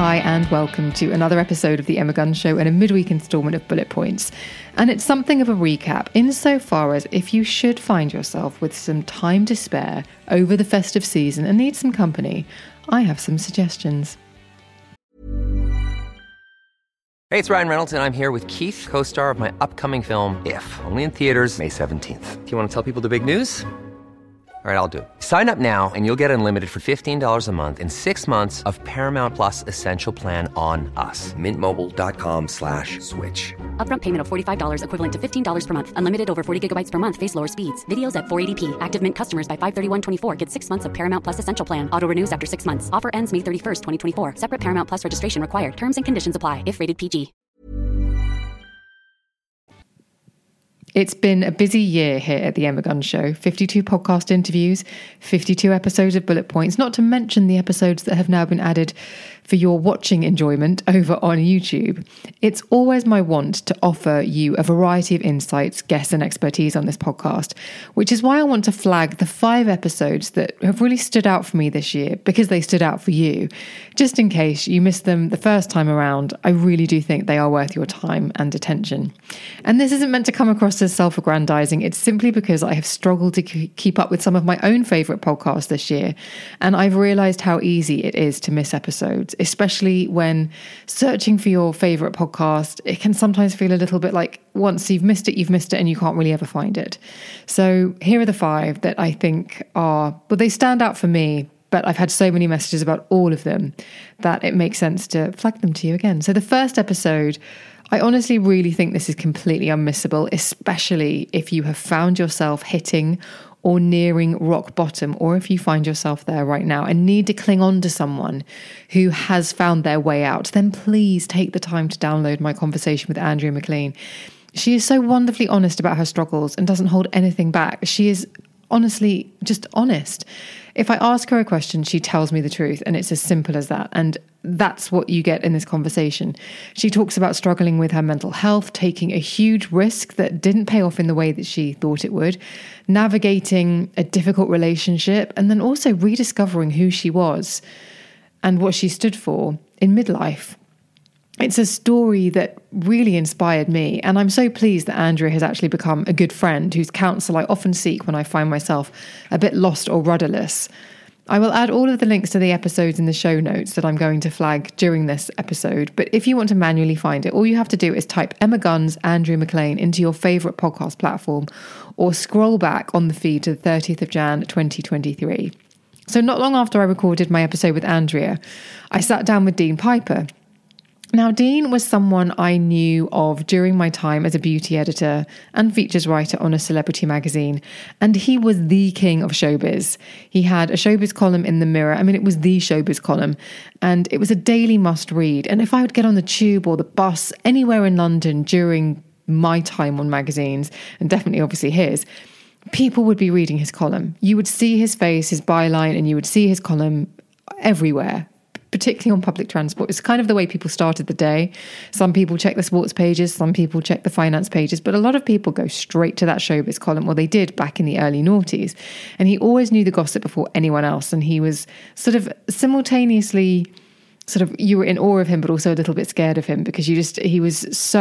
Hi, and welcome to another episode of The Emma Guns Show and a midweek instalment of Bullet Points. And it's something of a recap insofar as if you should find yourself with some time to spare over the festive season and need some company, I have some suggestions. Hey, it's Ryan Reynolds, and I'm here with Keith, co-star of my upcoming film, If, only in theaters May 17th. Do you want to tell people the big news? All right, I'll do it. Sign up now and you'll get unlimited for $15 a month and 6 months of Paramount Plus Essential Plan on us. MintMobile.com/switch. Upfront payment of $45 equivalent to $15 per month. Unlimited over 40 gigabytes per month. Face lower speeds. Videos at 480p. Active Mint customers by 531.24 get 6 months of Paramount Plus Essential Plan. Auto renews after 6 months. Offer ends May 31st, 2024. Separate Paramount Plus registration required. Terms and conditions apply if rated PG. It's been a busy year here at the Emma Guns Show. 52 podcast interviews, 52 episodes of Bullet Points, not to mention the episodes that have now been added for your watching enjoyment over on YouTube. It's always my want to offer you a variety of insights, guests and expertise on this podcast, which is why I want to flag the 5 episodes that have really stood out for me this year, because they stood out for you. Just in case you missed them the first time around, I really do think they are worth your time and attention. And this isn't meant to come across as self-aggrandizing. It's simply because I have struggled to keep up with some of my own favourite podcasts this year, and I've realised how easy it is to miss episodes, especially when searching for your favourite podcast. It can sometimes feel a little bit like once you've missed it, and you can't really ever find it. So here are the 5 that I think they stand out for me, but I've had so many messages about all of them that it makes sense to flag them to you again. So the first episode, I honestly really think this is completely unmissable, especially if you have found yourself hitting or nearing rock bottom, or if you find yourself there right now and need to cling on to someone who has found their way out. Then please take the time to download my conversation with Andrea McLean. She is so wonderfully honest about her struggles and doesn't hold anything back. She is honestly just honest. If I ask her a question, she tells me the truth, and it's as simple as that. And that's what you get in this conversation. She talks about struggling with her mental health, taking a huge risk that didn't pay off in the way that she thought it would, navigating a difficult relationship, and then also rediscovering who she was and what she stood for in midlife. It's a story that really inspired me, and I'm so pleased that Andrea has actually become a good friend whose counsel I often seek when I find myself a bit lost or rudderless. I will add all of the links to the episodes in the show notes that I'm going to flag during this episode, but if you want to manually find it, all you have to do is type Emma Guns, Andrea McLean into your favourite podcast platform, or scroll back on the feed to the 30th of Jan 2023. So not long after I recorded my episode with Andrea, I sat down with Dean Piper. Now, Dean was someone I knew of during my time as a beauty editor and features writer on a celebrity magazine, and he was the king of showbiz. He had a showbiz column in the Mirror. I mean, it was the showbiz column, and it was a daily must read. And if I would get on the tube or the bus anywhere in London during my time on magazines, and definitely obviously his, people would be reading his column. You would see his face, his byline, and you would see his column everywhere, particularly on public transport. It's kind of the way people started the day. Some people check the sports pages, some people check the finance pages, but a lot of people go straight to that showbiz column. Well, they did back in the early noughties. And he always knew the gossip before anyone else. And he was sort of simultaneously you were in awe of him, but also a little bit scared of him, because he was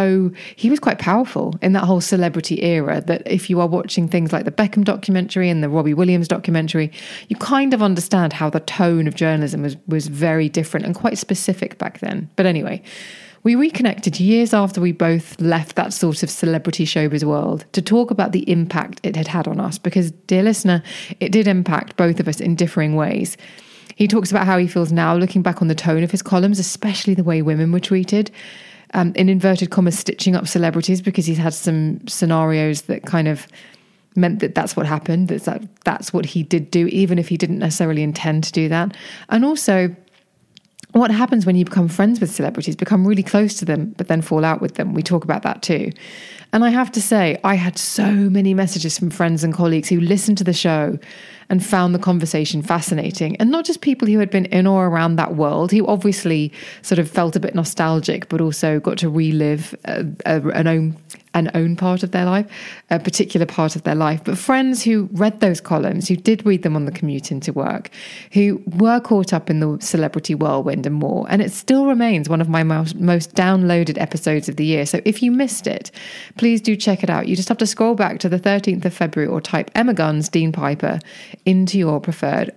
quite powerful in that whole celebrity era, that if you are watching things like the Beckham documentary and the Robbie Williams documentary, you kind of understand how the tone of journalism was very different and quite specific back then. But anyway, we reconnected years after we both left that sort of celebrity showbiz world to talk about the impact it had had on us, because, dear listener, it did impact both of us in differing ways. He talks about how he feels now looking back on the tone of his columns, especially the way women were treated, in inverted commas, stitching up celebrities, because he's had some scenarios that kind of meant that that's what happened, that's what he did do, even if he didn't necessarily intend to do that. And also what happens when you become friends with celebrities, become really close to them, but then fall out with them. We talk about that too. And I have to say, I had so many messages from friends and colleagues who listened to the show and found the conversation fascinating. And not just people who had been in or around that world, who obviously sort of felt a bit nostalgic, but also got to relive a an own part of their life, a particular part of their life, but friends who read those columns, who did read them on the commute into work, who were caught up in the celebrity whirlwind and more. And it still remains one of my most downloaded episodes of the year. So if you missed it, please do check it out. You just have to scroll back to the 13th of February or type Emma Gunn's Dean Piper into your preferred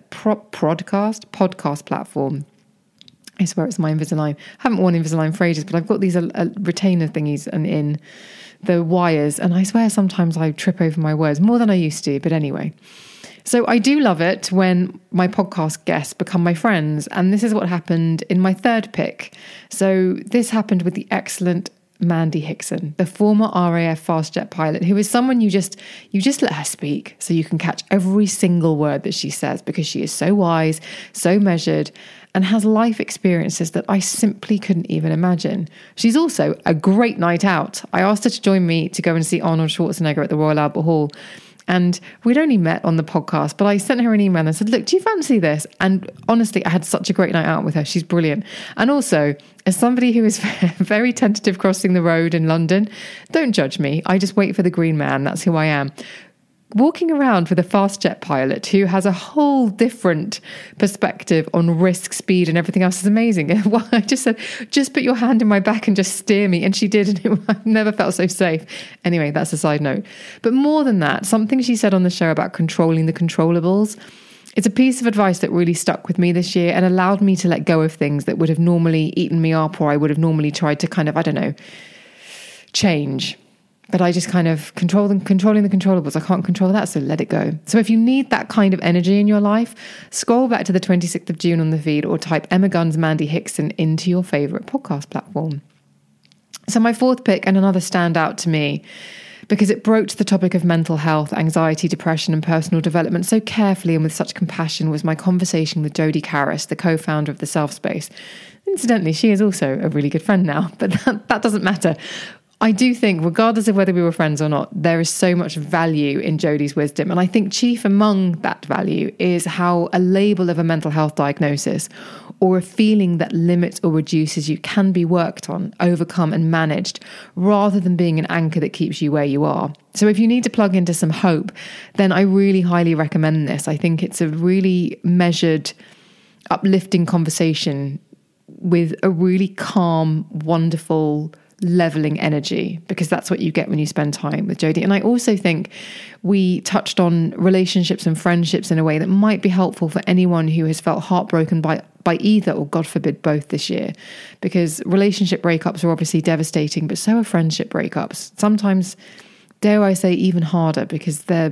podcast platform. I swear it's my Invisalign. I haven't worn Invisalign for ages, but I've got these retainer thingies and in the wires, and I swear sometimes I trip over my words more than I used to, but anyway. So I do love it when my podcast guests become my friends, and this is what happened in my third pick. So this happened with the excellent Mandy Hickson, the former RAF fast jet pilot, who is someone you just let her speak so you can catch every single word that she says, because she is so wise, so measured, and has life experiences that I simply couldn't even imagine. She's also a great night out. I asked her to join me to go and see Arnold Schwarzenegger at the Royal Albert Hall. And we'd only met on the podcast, but I sent her an email and said, look, do you fancy this? And honestly, I had such a great night out with her. She's brilliant. And also, as somebody who is very tentative crossing the road in London, don't judge me. I just wait for the green man. That's who I am. Walking around with a fast jet pilot who has a whole different perspective on risk, speed, and everything else is amazing. I just said, just put your hand in my back and just steer me. And she did, and I've never felt so safe. Anyway, that's a side note. But more than that, something she said on the show about controlling the controllables, it's a piece of advice that really stuck with me this year and allowed me to let go of things that would have normally eaten me up, or I would have normally tried to kind of, change. But I just kind of controlling the controllables. I can't control that, so let it go. So if you need that kind of energy in your life, scroll back to the 26th of June on the feed or type Emma Gunn's Mandy Hickson into your favourite podcast platform. So my fourth pick, and another standout to me, because it broached the topic of mental health, anxiety, depression and personal development so carefully and with such compassion, was my conversation with Jodie Caris, the co-founder of the Self Space. Incidentally, she is also a really good friend now, but that doesn't matter. I do think, regardless of whether we were friends or not, there is so much value in Jodie's wisdom. And I think chief among that value is how a label of a mental health diagnosis or a feeling that limits or reduces you can be worked on, overcome and managed, rather than being an anchor that keeps you where you are. So if you need to plug into some hope, then I really highly recommend this. I think it's a really measured, uplifting conversation with a really calm, wonderful, leveling energy, because that's what you get when you spend time with Jodie. And I also think we touched on relationships and friendships in a way that might be helpful for anyone who has felt heartbroken by either, or God forbid, both this year, because relationship breakups are obviously devastating, but so are friendship breakups. Sometimes, dare I say, even harder, because there's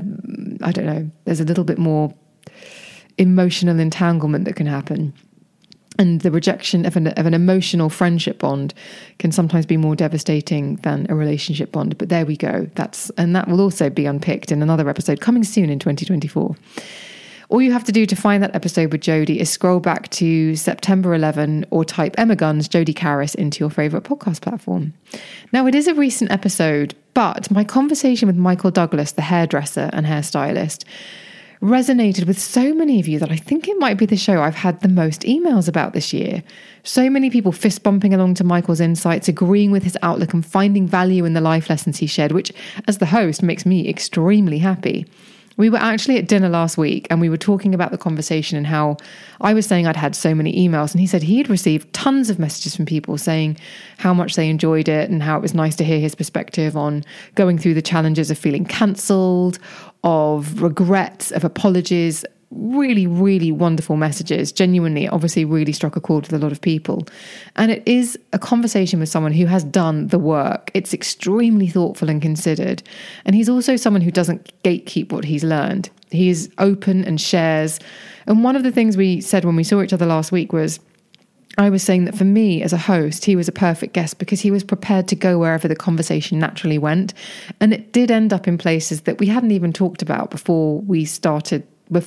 a little bit more emotional entanglement that can happen. And the rejection of an emotional friendship bond can sometimes be more devastating than a relationship bond. But there we go. That will also be unpicked in another episode coming soon in 2024. All you have to do to find that episode with Jodie is scroll back to September 11 or type Emma Gunn's Jodie Caris into your favourite podcast platform. Now, it is a recent episode, but my conversation with Michael Douglas, the hairdresser and hairstylist, resonated with so many of you that I think it might be the show I've had the most emails about this year. So many people fist bumping along to Michael's insights, agreeing with his outlook and finding value in the life lessons he shared, which as the host makes me extremely happy. We were actually at dinner last week and we were talking about the conversation and how I was saying I'd had so many emails, and he said he had received tons of messages from people saying how much they enjoyed it and how it was nice to hear his perspective on going through the challenges of feeling cancelled, of regrets, of apologies. Really, really wonderful messages. Genuinely, obviously really struck a chord with a lot of people. And it is a conversation with someone who has done the work. It's extremely thoughtful and considered. And he's also someone who doesn't gatekeep what he's learned. He is open and shares. And one of the things we said when we saw each other last week was, I was saying that for me as a host, he was a perfect guest because he was prepared to go wherever the conversation naturally went. And it did end up in places that we hadn't even talked about before we started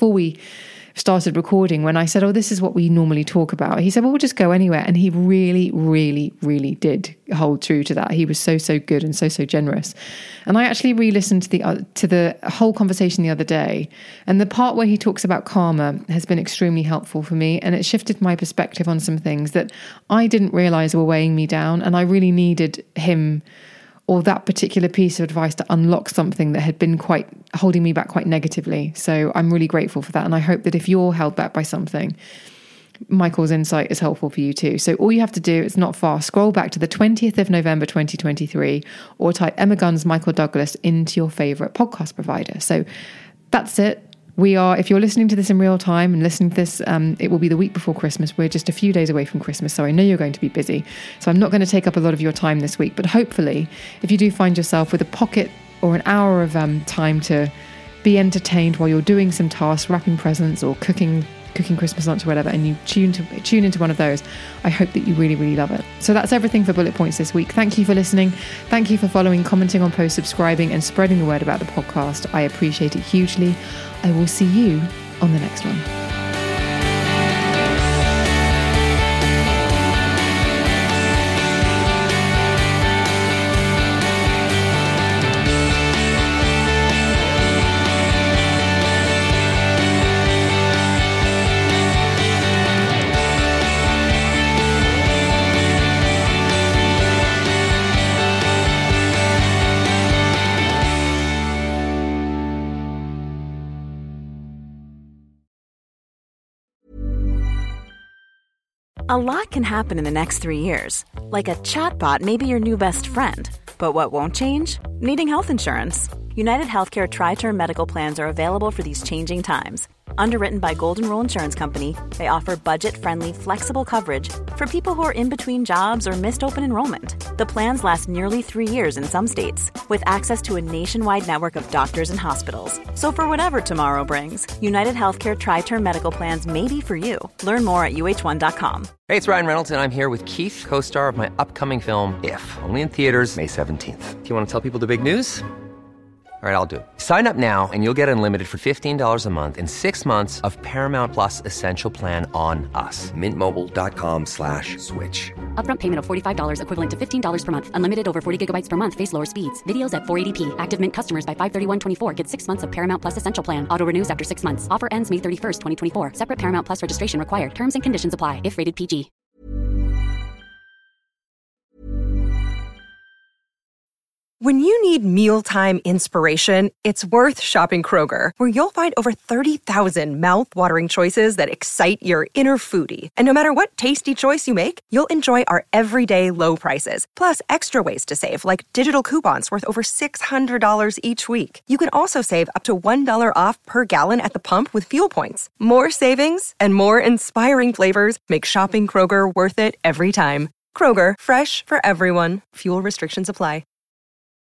recording. When I said, oh, this is what we normally talk about, he said, well, we'll just go anywhere. And he really, really, really did hold true to that. He was so good and so generous. And I actually re-listened to the whole conversation the other day. And the part where he talks about karma has been extremely helpful for me. And it shifted my perspective on some things that I didn't realize were weighing me down. And I really needed him or that particular piece of advice to unlock something that had been quite holding me back quite negatively. So I'm really grateful for that. And I hope that if you're held back by something, Michael's insight is helpful for you too. So all you have to do, it's not far, scroll back to the 20th of November 2023 or type Emma Gunn's Michael Douglas into your favorite podcast provider. So that's it. We are, if you're listening to this in real time and listening to this, it will be the week before Christmas. We're just a few days away from Christmas, so I know you're going to be busy. So I'm not going to take up a lot of your time this week, but hopefully if you do find yourself with a pocket or an hour of time to be entertained while you're doing some tasks, wrapping presents or cooking Christmas lunch or whatever, and you tune into one of those, I hope that you really, really love it. So that's everything for Bullet Points this week. Thank you for listening. Thank you for following, commenting on posts, subscribing, and spreading the word about the podcast. I appreciate it hugely. I will see you on the next one. A lot can happen in the next 3 years. Like a chatbot may be your new best friend. But what won't change? Needing health insurance. United Healthcare Tri-Term Medical Plans are available for these changing times. Underwritten by Golden Rule Insurance Company, they offer budget-friendly, flexible coverage for people who are in between jobs or missed open enrollment. The plans last nearly 3 years in some states, with access to a nationwide network of doctors and hospitals. So for whatever tomorrow brings, United Healthcare Tri-Term Medical Plans may be for you. Learn more at uh1.com. Hey, it's Ryan Reynolds, and I'm here with Keith, co-star of my upcoming film, If, only in theaters May 17th. Do you want to tell people the big news? All right, I'll do it. Sign up now and you'll get unlimited for $15 a month and 6 months of Paramount Plus Essential Plan on us. MintMobile.com/switch. Upfront payment of $45 equivalent to $15 per month. Unlimited over 40 gigabytes per month. Face lower speeds. Videos at 480p. Active Mint customers by 531.24 get 6 months of Paramount Plus Essential Plan. Auto renews after 6 months. Offer ends May 31st, 2024. Separate Paramount Plus registration required. Terms and conditions apply if rated PG. When you need mealtime inspiration, it's worth shopping Kroger, where you'll find over 30,000 mouth-watering choices that excite your inner foodie. And no matter what tasty choice you make, you'll enjoy our everyday low prices, plus extra ways to save, like digital coupons worth over $600 each week. You can also save up to $1 off per gallon at the pump with fuel points. More savings and more inspiring flavors make shopping Kroger worth it every time. Kroger, fresh for everyone. Fuel restrictions apply.